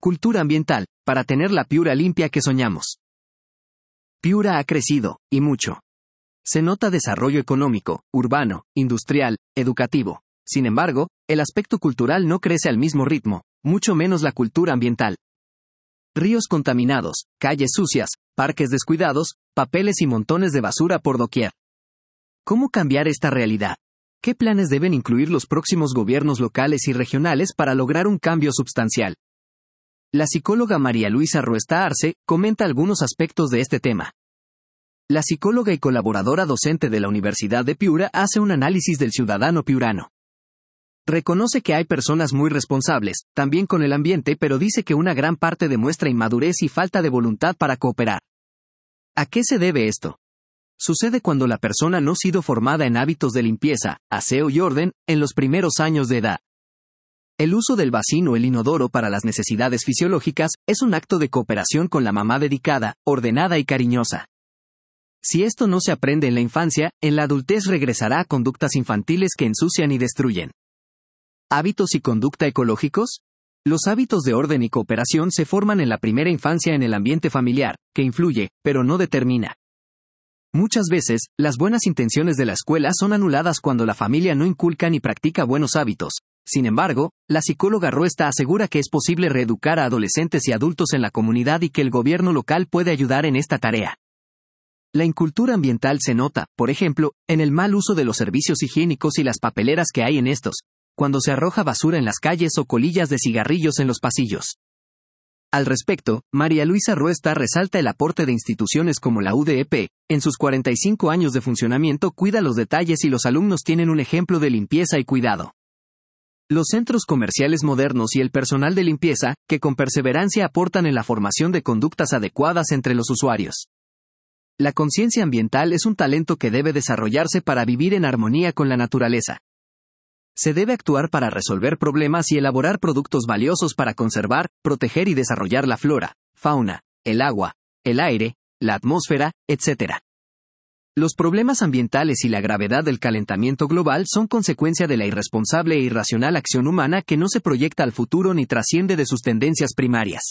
Cultura ambiental, para tener la Piura limpia que soñamos. Piura ha crecido, y mucho. Se nota desarrollo económico, urbano, industrial, educativo. Sin embargo, el aspecto cultural no crece al mismo ritmo, mucho menos la cultura ambiental. Ríos contaminados, calles sucias, parques descuidados, papeles y montones de basura por doquier. ¿Cómo cambiar esta realidad? ¿Qué planes deben incluir los próximos gobiernos locales y regionales para lograr un cambio sustancial? La psicóloga María Luisa Ruesta Arce comenta algunos aspectos de este tema. La psicóloga y colaboradora docente de la Universidad de Piura hace un análisis del ciudadano piurano. Reconoce que hay personas muy responsables, también con el ambiente, pero dice que una gran parte demuestra inmadurez y falta de voluntad para cooperar. ¿A qué se debe esto? Sucede cuando la persona no ha sido formada en hábitos de limpieza, aseo y orden, en los primeros años de edad. El uso del bacín o el inodoro para las necesidades fisiológicas es un acto de cooperación con la mamá dedicada, ordenada y cariñosa. Si esto no se aprende en la infancia, en la adultez regresará a conductas infantiles que ensucian y destruyen. ¿Hábitos y conducta ecológicos? Los hábitos de orden y cooperación se forman en la primera infancia en el ambiente familiar, que influye, pero no determina. Muchas veces, las buenas intenciones de la escuela son anuladas cuando la familia no inculca ni practica buenos hábitos. Sin embargo, la psicóloga Ruesta asegura que es posible reeducar a adolescentes y adultos en la comunidad y que el gobierno local puede ayudar en esta tarea. La incultura ambiental se nota, por ejemplo, en el mal uso de los servicios higiénicos y las papeleras que hay en estos, cuando se arroja basura en las calles o colillas de cigarrillos en los pasillos. Al respecto, María Luisa Ruesta resalta el aporte de instituciones como la UDEP. En sus 45 años de funcionamiento cuida los detalles y los alumnos tienen un ejemplo de limpieza y cuidado. Los centros comerciales modernos y el personal de limpieza, que con perseverancia aportan en la formación de conductas adecuadas entre los usuarios. La conciencia ambiental es un talento que debe desarrollarse para vivir en armonía con la naturaleza. Se debe actuar para resolver problemas y elaborar productos valiosos para conservar, proteger y desarrollar la flora, fauna, el agua, el aire, la atmósfera, etc. Los problemas ambientales y la gravedad del calentamiento global son consecuencia de la irresponsable e irracional acción humana que no se proyecta al futuro ni trasciende de sus tendencias primarias.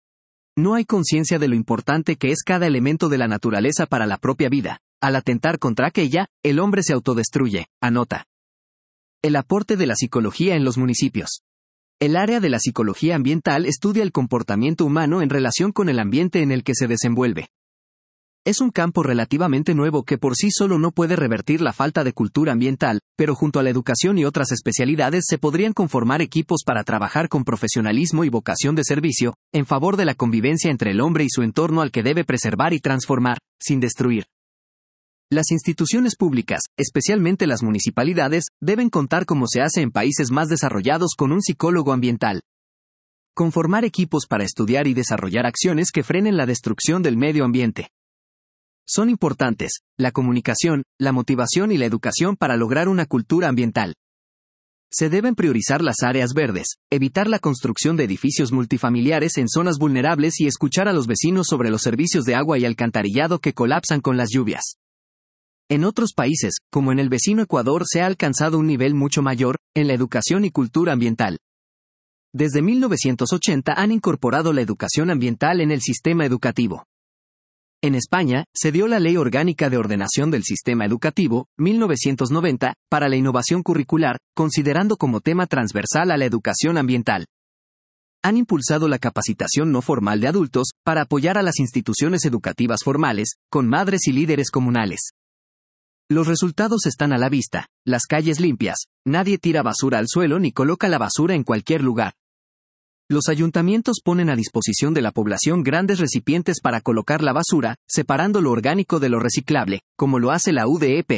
No hay conciencia de lo importante que es cada elemento de la naturaleza para la propia vida. Al atentar contra aquella, el hombre se autodestruye, anota. El aporte de la psicología en los municipios. El área de la psicología ambiental estudia el comportamiento humano en relación con el ambiente en el que se desenvuelve. Es un campo relativamente nuevo que por sí solo no puede revertir la falta de cultura ambiental, pero junto a la educación y otras especialidades se podrían conformar equipos para trabajar con profesionalismo y vocación de servicio, en favor de la convivencia entre el hombre y su entorno al que debe preservar y transformar, sin destruir. Las instituciones públicas, especialmente las municipalidades, deben contar como se hace en países más desarrollados con un psicólogo ambiental. Conformar equipos para estudiar y desarrollar acciones que frenen la destrucción del medio ambiente. Son importantes la comunicación, la motivación y la educación para lograr una cultura ambiental. Se deben priorizar las áreas verdes, evitar la construcción de edificios multifamiliares en zonas vulnerables y escuchar a los vecinos sobre los servicios de agua y alcantarillado que colapsan con las lluvias. En otros países, como en el vecino Ecuador, se ha alcanzado un nivel mucho mayor en la educación y cultura ambiental. Desde 1980 han incorporado la educación ambiental en el sistema educativo. En España, se dio la Ley Orgánica de Ordenación del Sistema Educativo, 1990, para la innovación curricular, considerando como tema transversal a la educación ambiental. Han impulsado la capacitación no formal de adultos, para apoyar a las instituciones educativas formales, con madres y líderes comunales. Los resultados están a la vista: las calles limpias, nadie tira basura al suelo ni coloca la basura en cualquier lugar. Los ayuntamientos ponen a disposición de la población grandes recipientes para colocar la basura, separando lo orgánico de lo reciclable, como lo hace la UDEP.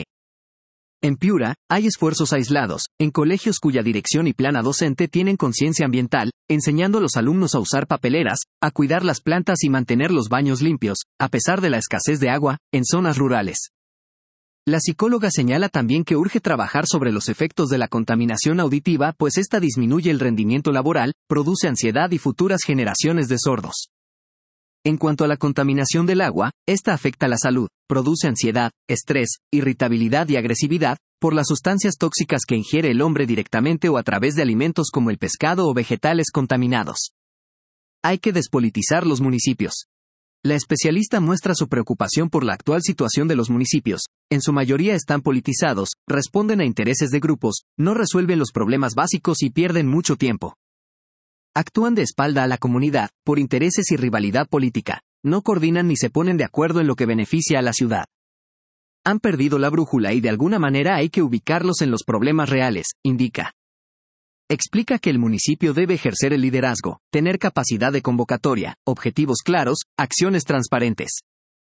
En Piura, hay esfuerzos aislados, en colegios cuya dirección y plana docente tienen conciencia ambiental, enseñando a los alumnos a usar papeleras, a cuidar las plantas y mantener los baños limpios, a pesar de la escasez de agua, en zonas rurales. La psicóloga señala también que urge trabajar sobre los efectos de la contaminación auditiva, pues esta disminuye el rendimiento laboral, produce ansiedad y futuras generaciones de sordos. En cuanto a la contaminación del agua, esta afecta la salud, produce ansiedad, estrés, irritabilidad y agresividad, por las sustancias tóxicas que ingiere el hombre directamente o a través de alimentos como el pescado o vegetales contaminados. Hay que despolitizar los municipios. La especialista muestra su preocupación por la actual situación de los municipios. En su mayoría están politizados, responden a intereses de grupos, no resuelven los problemas básicos y pierden mucho tiempo. Actúan de espalda a la comunidad, por intereses y rivalidad política. No coordinan ni se ponen de acuerdo en lo que beneficia a la ciudad. Han perdido la brújula y de alguna manera hay que ubicarlos en los problemas reales, indica. Explica que el municipio debe ejercer el liderazgo, tener capacidad de convocatoria, objetivos claros, acciones transparentes.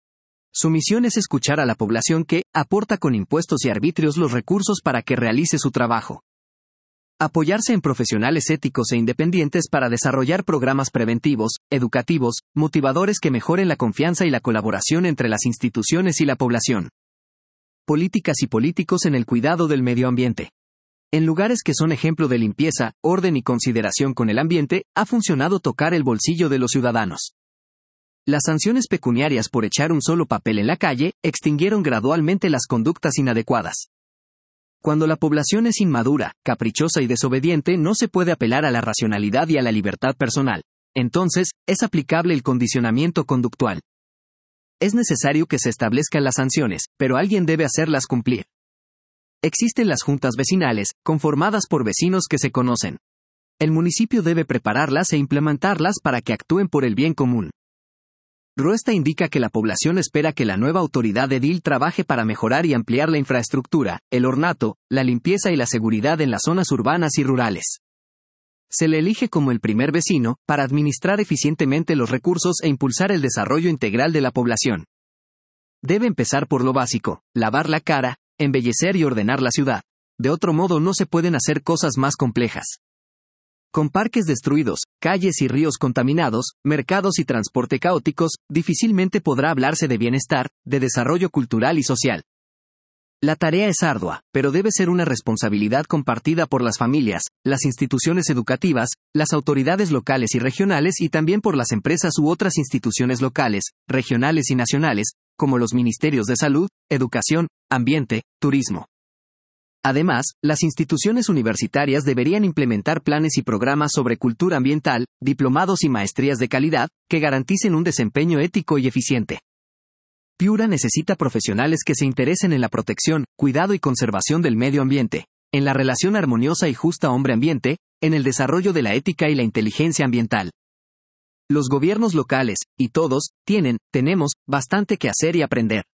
Su misión es escuchar a la población que aporta con impuestos y arbitrios los recursos para que realice su trabajo. Apoyarse en profesionales éticos e independientes para desarrollar programas preventivos, educativos, motivadores que mejoren la confianza y la colaboración entre las instituciones y la población. Políticas y políticos en el cuidado del medio ambiente. En lugares que son ejemplo de limpieza, orden y consideración con el ambiente, ha funcionado tocar el bolsillo de los ciudadanos. Las sanciones pecuniarias por echar un solo papel en la calle, extinguieron gradualmente las conductas inadecuadas. Cuando la población es inmadura, caprichosa y desobediente, no se puede apelar a la racionalidad y a la libertad personal. Entonces, es aplicable el condicionamiento conductual. Es necesario que se establezcan las sanciones, pero alguien debe hacerlas cumplir. Existen las juntas vecinales, conformadas por vecinos que se conocen. El municipio debe prepararlas e implementarlas para que actúen por el bien común. Ruesta indica que la población espera que la nueva autoridad edil trabaje para mejorar y ampliar la infraestructura, el ornato, la limpieza y la seguridad en las zonas urbanas y rurales. Se le elige como el primer vecino, para administrar eficientemente los recursos e impulsar el desarrollo integral de la población. Debe empezar por lo básico, lavar la cara, embellecer y ordenar la ciudad. De otro modo no se pueden hacer cosas más complejas. Con parques destruidos, calles y ríos contaminados, mercados y transporte caóticos, difícilmente podrá hablarse de bienestar, de desarrollo cultural y social. La tarea es ardua, pero debe ser una responsabilidad compartida por las familias, las instituciones educativas, las autoridades locales y regionales y también por las empresas u otras instituciones locales, regionales y nacionales, como los ministerios de salud, educación, ambiente, turismo. Además, las instituciones universitarias deberían implementar planes y programas sobre cultura ambiental, diplomados y maestrías de calidad, que garanticen un desempeño ético y eficiente. Piura necesita profesionales que se interesen en la protección, cuidado y conservación del medio ambiente, en la relación armoniosa y justa hombre-ambiente, en el desarrollo de la ética y la inteligencia ambiental. Los gobiernos locales, y todos, tenemos, bastante que hacer y aprender.